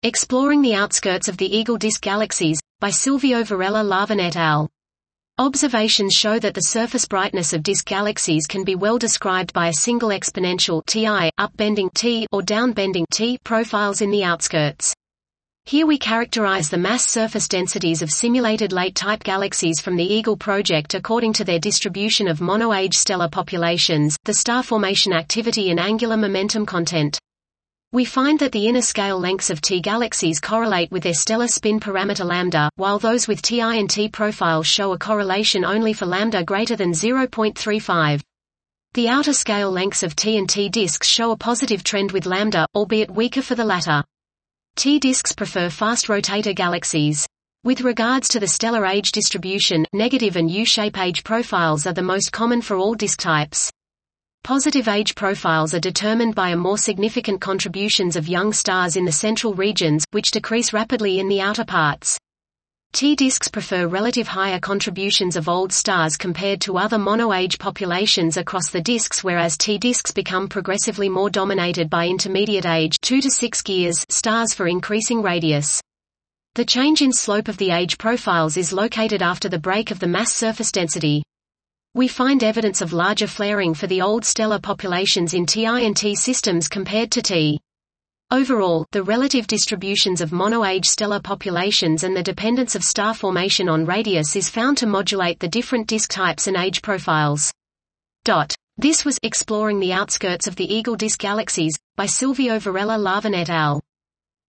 Exploring the Outskirts of the Eagle Disk Galaxies, by Silvio Varela Lavan et al. Observations show that the surface brightness of disk galaxies can be well described by a single exponential Ti, upbending T or downbending T profiles in the outskirts. Here we characterize the mass surface densities of simulated late-type galaxies from the Eagle project according to their distribution of mono-age stellar populations, the star formation activity and angular momentum content. We find that the inner scale lengths of T galaxies correlate with their stellar spin parameter lambda, while those with Ti and T profiles show a correlation only for lambda greater than 0.35. The outer scale lengths of T and T disks show a positive trend with lambda, albeit weaker for the latter. T disks prefer fast rotator galaxies. With regards to the stellar age distribution, negative and U-shape age profiles are the most common for all disk types. Positive age profiles are determined by a more significant contributions of young stars in the central regions, which decrease rapidly in the outer parts. T disks prefer relative higher contributions of old stars compared to other mono-age populations across the disks, whereas T disks become progressively more dominated by intermediate age 2 to 6 gears stars for increasing radius. The change in slope of the age profiles is located after the break of the mass surface density. We find evidence of larger flaring for the old stellar populations in Ti and T systems compared to T. Overall, the relative distributions of mono-age stellar populations and the dependence of star formation on radius is found to modulate the different disk types and age profiles. This was Exploring the Outskirts of the Eagle Disk Galaxies, by Silvio Varela Lavan et al.